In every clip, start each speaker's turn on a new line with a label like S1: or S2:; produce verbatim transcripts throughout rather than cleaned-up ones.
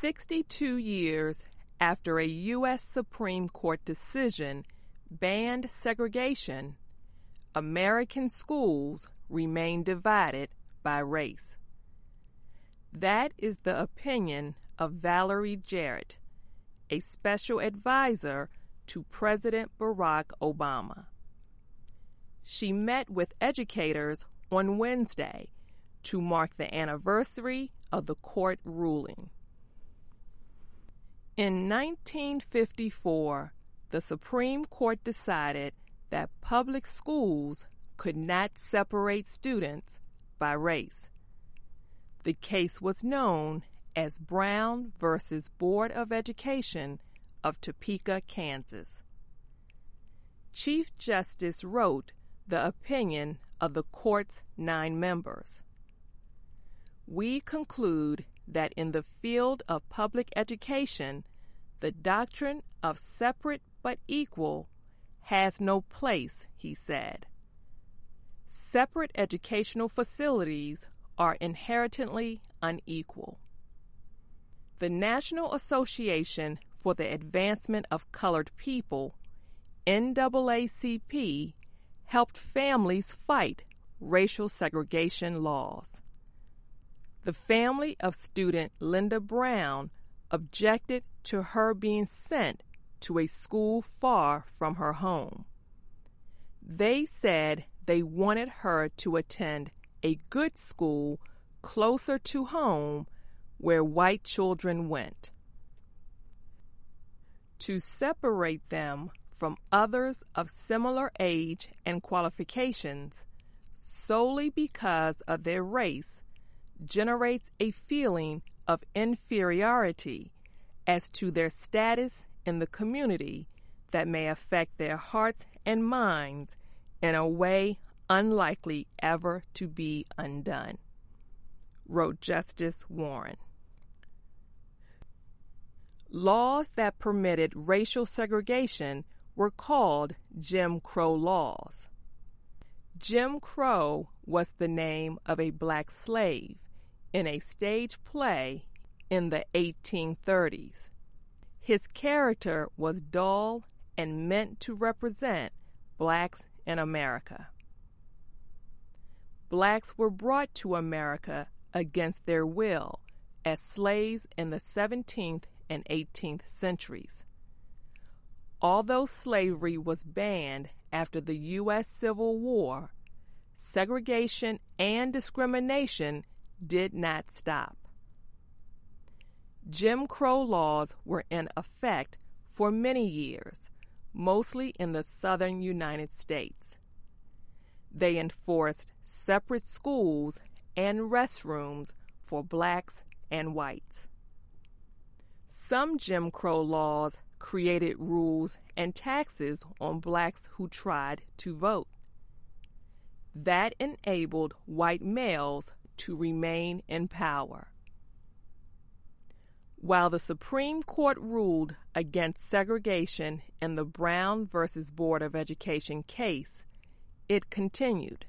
S1: sixty-two years after a U S Supreme Court decision banned segregation, American schools remain divided by race. That is the opinion of Valerie Jarrett, a special advisor to President Barack Obama. She met with educators on Wednesday to mark the anniversary of the court ruling. In nineteen fifty-four, the Supreme Court decided that public schools could not separate students by race. The case was known as Brown versus Board of Education of Topeka, Kansas. Chief Justice wrote the opinion of the court's nine members. We conclude that in the field of public education, the doctrine of separate but equal has no place, he said. Separate educational facilities are inherently unequal. The National Association for the Advancement of Colored People, N double A C P, helped families fight racial segregation laws. The family of student Linda Brown objected to her being sent to a school far from her home. They said they wanted her to attend a good school closer to home where white children went. To separate them from others of similar age and qualifications solely because of their race generates a feeling of inferiority as to their status in the community that may affect their hearts and minds in a way unlikely ever to be undone, wrote Justice Warren. Laws that permitted racial segregation were called Jim Crow laws. Jim Crow was the name of a black slave in a stage play in the eighteen thirties. His character was dull and meant to represent blacks in America. Blacks were brought to America against their will as slaves in the seventeenth and eighteenth centuries. Although slavery was banned after the U S Civil War, segregation and discrimination did not stop. Jim Crow laws were in effect for many years, mostly in the southern United States. They enforced separate schools and restrooms for blacks and whites. Some Jim Crow laws created rules and taxes on blacks who tried to vote. That enabled white males to remain in power. While the Supreme Court ruled against segregation in the Brown versus Board of Education case, it continued.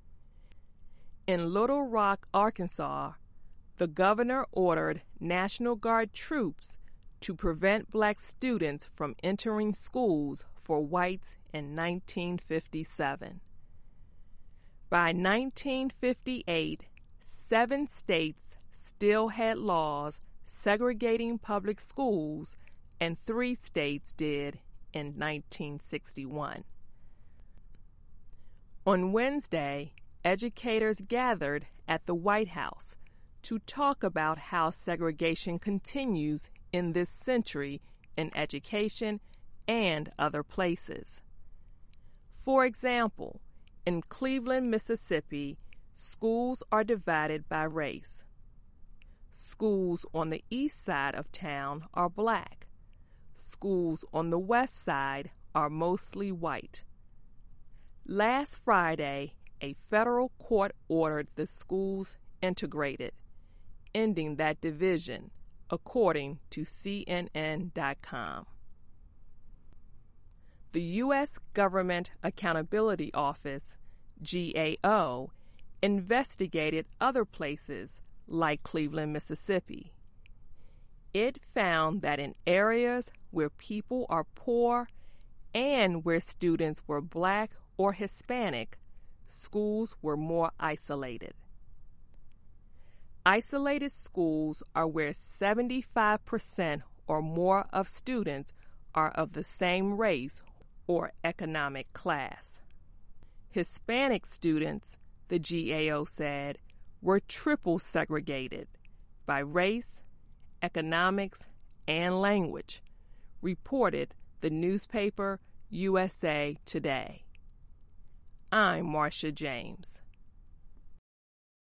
S1: In Little Rock, Arkansas, the governor ordered National Guard troops to prevent black students from entering schools for whites in nineteen fifty-seven. By nineteen fifty-eight, seven states still had laws segregating public schools, and three states did in nineteen sixty-one. On Wednesday, educators gathered at the White House to talk about how segregation continues in this century in education and other places. For example, in Cleveland, Mississippi, schools are divided by race. Schools on the east side of town are black. Schools on the west side are mostly white. Last Friday, a federal court ordered the schools integrated, ending that division, according to C N N dot com. The U S Government Accountability Office, G A O, investigated other places like Cleveland, Mississippi. It found that in areas where people are poor and where students were Black or Hispanic, schools were more isolated. Isolated schools are where seventy-five percent or more of students are of the same race or economic class. Hispanic students, the G A O said, were triple segregated by race, economics, and language, reported the newspaper U S A Today. I'm Marcia James.